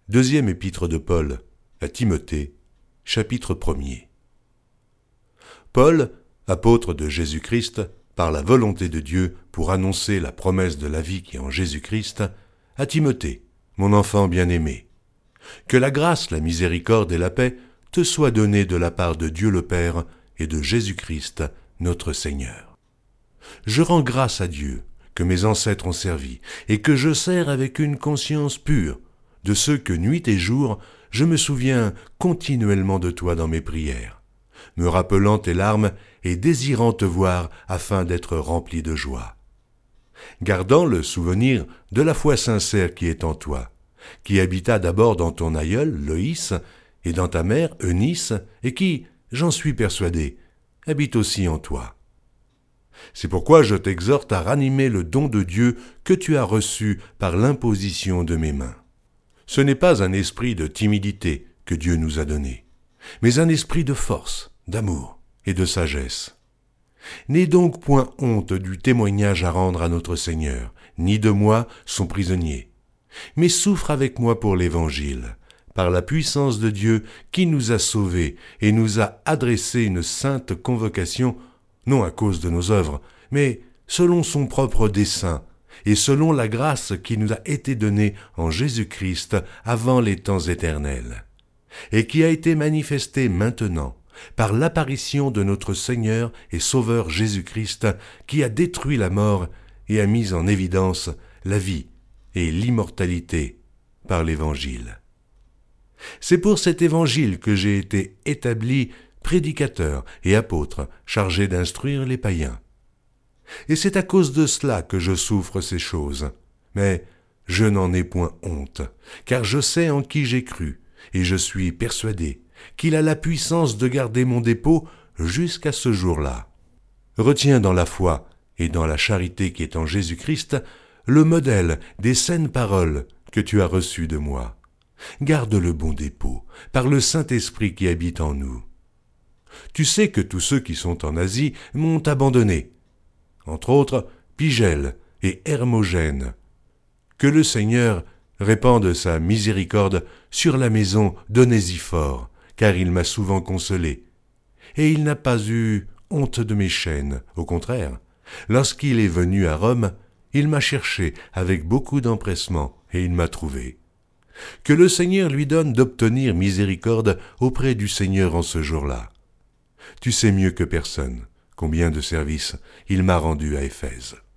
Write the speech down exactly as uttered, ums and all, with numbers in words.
Deuxième épître de Paul à Timothée, chapitre premier. Paul, apôtre de Jésus-Christ, par la volonté de Dieu pour annoncer la promesse de la vie qui est en Jésus-Christ, à Timothée, mon enfant bien-aimé. Que la grâce, la miséricorde et la paix te soient données de la part de Dieu le Père et de Jésus-Christ, notre Seigneur. Je rends grâce à Dieu que mes ancêtres ont servi et que je sers avec une conscience pure, de ceux que nuit et jour je me souviens continuellement de toi dans mes prières, me rappelant tes larmes et désirant te voir afin d'être rempli de joie. Gardant le souvenir de la foi sincère qui est en toi, qui habita d'abord dans ton aïeul, Loïs, et dans ta mère, Eunice, et qui, j'en suis persuadé, habite aussi en toi. C'est pourquoi je t'exhorte à ranimer le don de Dieu que tu as reçu par l'imposition de mes mains. Ce n'est pas un esprit de timidité que Dieu nous a donné, mais un esprit de force, d'amour et de sagesse. N'aie donc point honte du témoignage à rendre à notre Seigneur, ni de moi, son prisonnier, mais souffre avec moi pour l'Évangile, par la puissance de Dieu qui nous a sauvés et nous a adressé une sainte convocation, non à cause de nos œuvres, mais selon son propre dessein, et selon la grâce qui nous a été donnée en Jésus-Christ avant les temps éternels, et qui a été manifestée maintenant par l'apparition de notre Seigneur et Sauveur Jésus-Christ, qui a détruit la mort et a mis en évidence la vie et l'immortalité par l'Évangile. C'est pour cet Évangile que j'ai été établi prédicateur et apôtre chargé d'instruire les païens. Et c'est à cause de cela que je souffre ces choses. Mais je n'en ai point honte, car je sais en qui j'ai cru, et je suis persuadé qu'il a la puissance de garder mon dépôt jusqu'à ce jour-là. Retiens dans la foi et dans la charité qui est en Jésus-Christ le modèle des saines paroles que tu as reçues de moi. Garde le bon dépôt par le Saint-Esprit qui habite en nous. Tu sais que tous ceux qui sont en Asie m'ont abandonné, entre autres Pygèle et Hermogène. Que le Seigneur répande sa miséricorde sur la maison d'Onésiphore, car il m'a souvent consolé. Et il n'a pas eu honte de mes chaînes, au contraire. Lorsqu'il est venu à Rome, il m'a cherché avec beaucoup d'empressement, et il m'a trouvé. Que le Seigneur lui donne d'obtenir miséricorde auprès du Seigneur en ce jour-là. Tu sais mieux que personne combien de services il m'a rendu à Éphèse.